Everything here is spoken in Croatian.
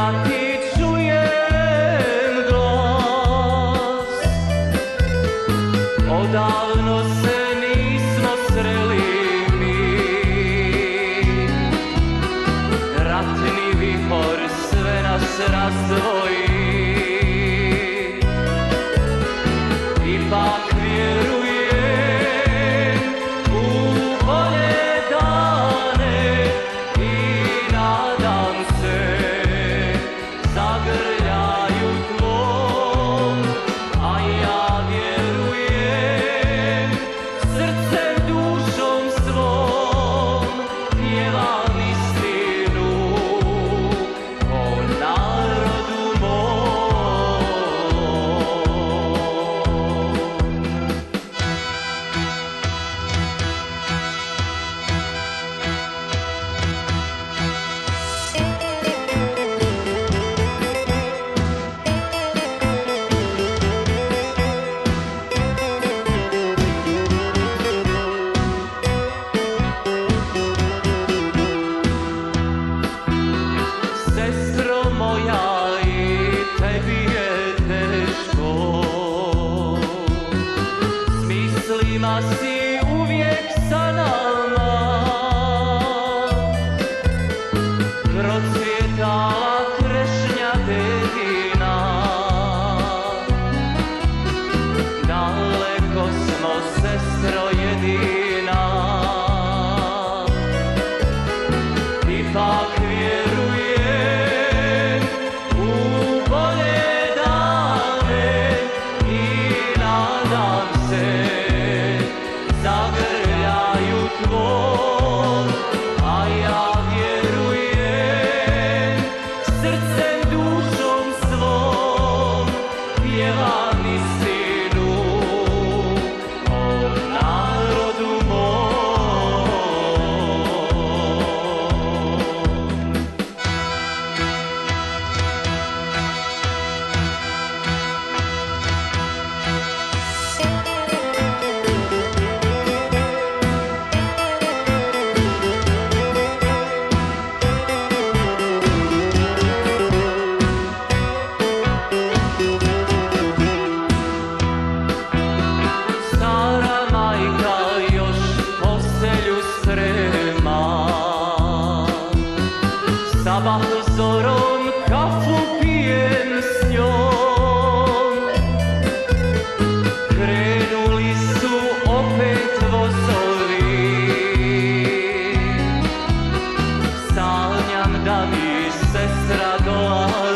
ti čujem glas. Odavno se nismo sreli mi, ratni vihor sve nas razdvoji. Ipak vjerujem u bolje dane i nadam se zagrljaju tvom, a ja vjerujem srcem, dušom svom pjevam istinu o narodu mom. Sestro moja, i tebi je teško, s mislima si uvijek sa nama. Procvjetala trešnja dedina, daleko smo, sestro jedina. Ipak vjerujem u bolje dane i nadam se zagrljaju tvom, a ja vjerujem srcem, dušom svom pjevam istinu o narodu mom. Stara majka još postelju sprema, sabah zorom kafu pijem s njom. Krenuli su opet vozovi, sanjam da mi sestra dolazi.